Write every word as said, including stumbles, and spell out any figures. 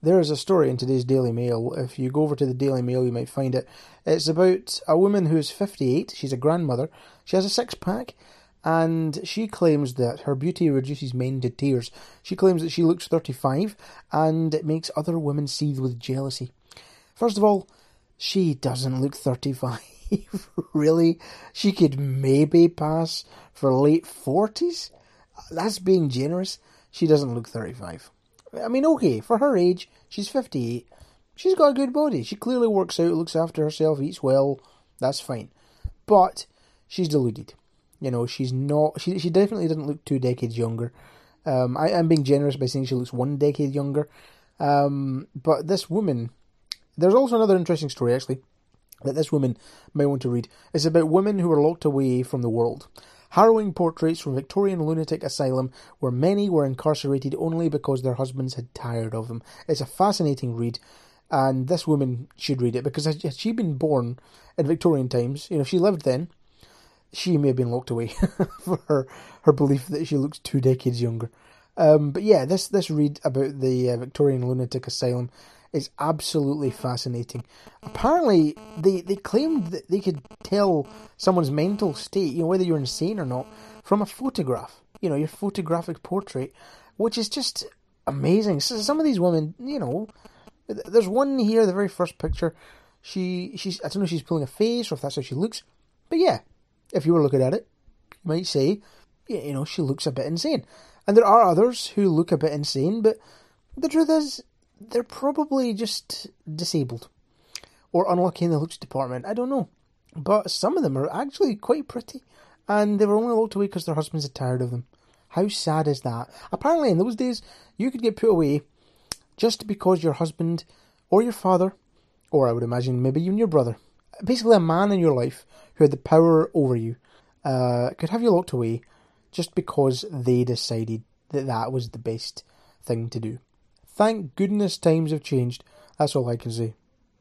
There is a story in today's Daily Mail. If you go over to the Daily Mail, you might find it. It's about a woman who is fifty-eight. She's a grandmother. She has a six-pack, and she claims that her beauty reduces men to tears. She claims that she looks thirty-five, and it makes other women seethe with jealousy. First of all, she doesn't look thirty-five. Really? She could maybe pass for late forties? That's being generous. She doesn't look thirty-five. I mean, okay, for her age, she's fifty-eight. She's got a good body. She clearly works out, looks after herself, eats well. That's fine. But she's deluded. You know, she's not... She she definitely doesn't look two decades younger. Um, I, I'm being generous by saying she looks one decade younger. Um, but this woman... There's also another interesting story, actually, that this woman may want to read. It's about women who were locked away from the world. Harrowing portraits from Victorian lunatic asylum where many were incarcerated only because their husbands had tired of them. It's a fascinating read, and this woman should read it, because had she been born in Victorian times, you know, if she lived then, she may have been locked away for her, her belief that she looks two decades younger. Um, but yeah, this, this read about the uh, Victorian lunatic asylum is absolutely fascinating. Apparently, they, they claimed that they could tell someone's mental state, you know, whether you're insane or not, from a photograph. You know, your photographic portrait, which is just amazing. So some of these women, you know, there's one here, the very first picture, she, she's, I don't know if she's pulling a face or if that's how she looks, but yeah, if you were looking at it, you might say, you know, she looks a bit insane. And there are others who look a bit insane, but the truth is, they're probably just disabled. Or unlucky in the looks department, I don't know. But some of them are actually quite pretty. And they were only locked away because their husbands had tired of them. How sad is that? Apparently in those days, you could get put away just because your husband, or your father, or I would imagine maybe even your brother, basically a man in your life who had the power over you, uh, could have you locked away just because they decided that that was the best thing to do. Thank goodness times have changed. That's all I can say.